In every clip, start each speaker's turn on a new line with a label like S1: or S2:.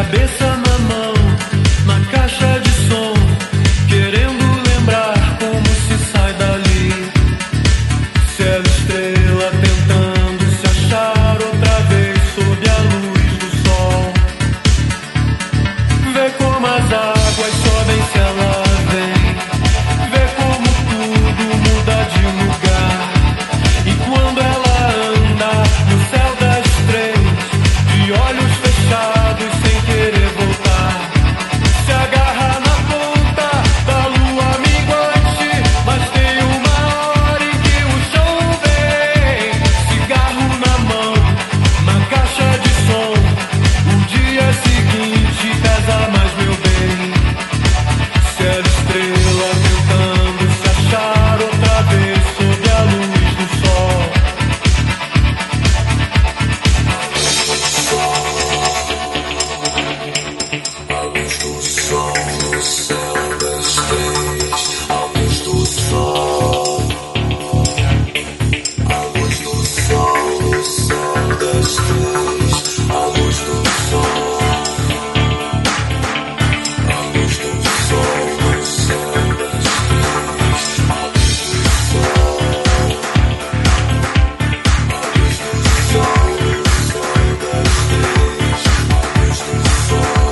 S1: cabeça na mão, na caixa de som, querendo lembrar como se sai dali. Céu, estrela, tentando se achar outra vez sob a luz do sol. Vê como as águas sobem se ela vem, vê como tudo muda de lugar. E quando ela anda no céu das três, de olhos fechados sem querer voltar, se agarra na ponta da lua minguante, mas tem uma hora em que o chão vem. Cigarro na mão, na caixa de som, o dia seguinte pesa mais, meu bem. Céu, estrela, tentando se achar outra vez sob a luz do sol. A luz do sol no céu das três, a luz do sol, a luz do sol no céu das três, a luz do sol, a luz do sol no céu das três, a luz do sol, a luz do sol no céu das três, a luz do sol,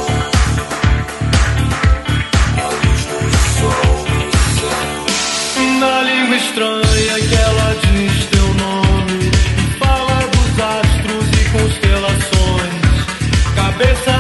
S1: a luz do sol no céu. Na língua estranha que ela diz teu nome e fala dos astros e constelações. Cabeça